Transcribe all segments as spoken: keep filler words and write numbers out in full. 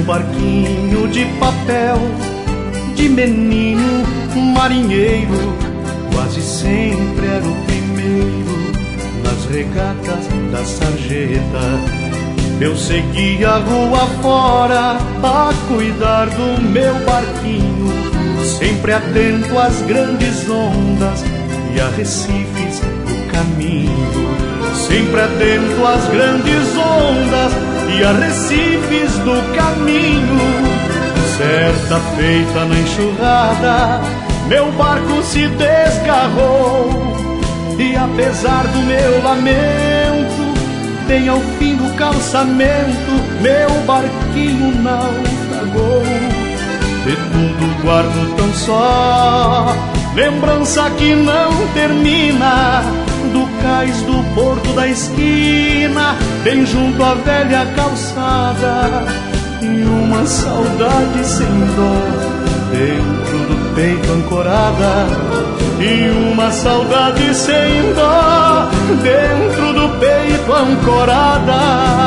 barquinho de papel, de menino marinheiro, quase sempre era o primeiro nas regatas da sarjeta. Eu seguia a rua fora a cuidar do meu barquinho, sempre atento às grandes ondas e a recifes do caminho. Sempre atento às grandes ondas e a recifes do caminho. Certa feita na enxurrada, meu barco se desgarrou, e apesar do meu lamento, bem ao fim do calçamento, meu barquinho naufragou. De tudo guardo tão só lembrança que não termina, do cais do porto da esquina, bem junto à velha calçada, e uma saudade sem dó dentro do peito ancorada, e uma saudade sem dó dentro do peito ancorada.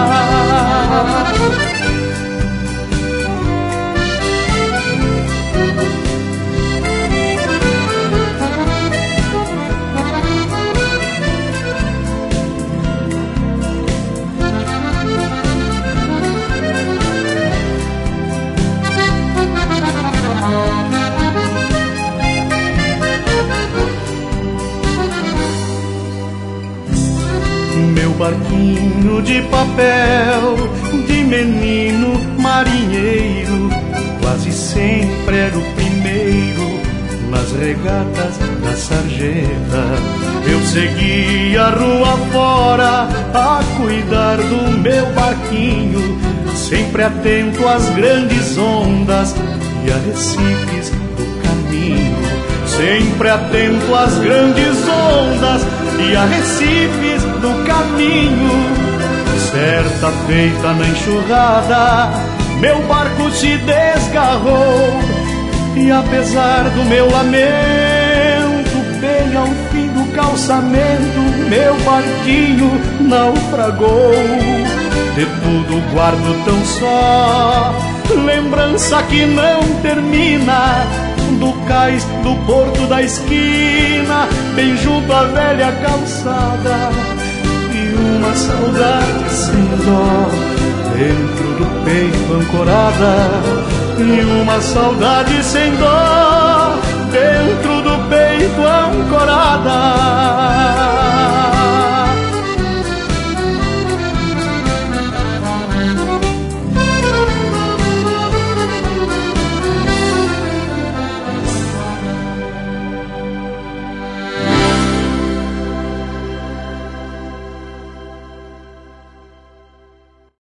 Meu barquinho de papel, de menino marinheiro, quase sempre era o primeiro nas regatas da sarjeta. Eu seguia a rua fora a cuidar do meu barquinho, sempre atento às grandes ondas e a recifes do caminho. Sempre atento às grandes ondas e a recifes do caminho. Certa feita na enxurrada, meu barco se desgarrou, e apesar do meu lamento, bem ao fim do calçamento, meu barquinho naufragou. De tudo guardo tão só lembrança que não termina, do cais do porto da esquina, bem junto à velha calçada, e uma saudade sem dó dentro do peito ancorada, e uma saudade sem dó dentro do peito ancorada.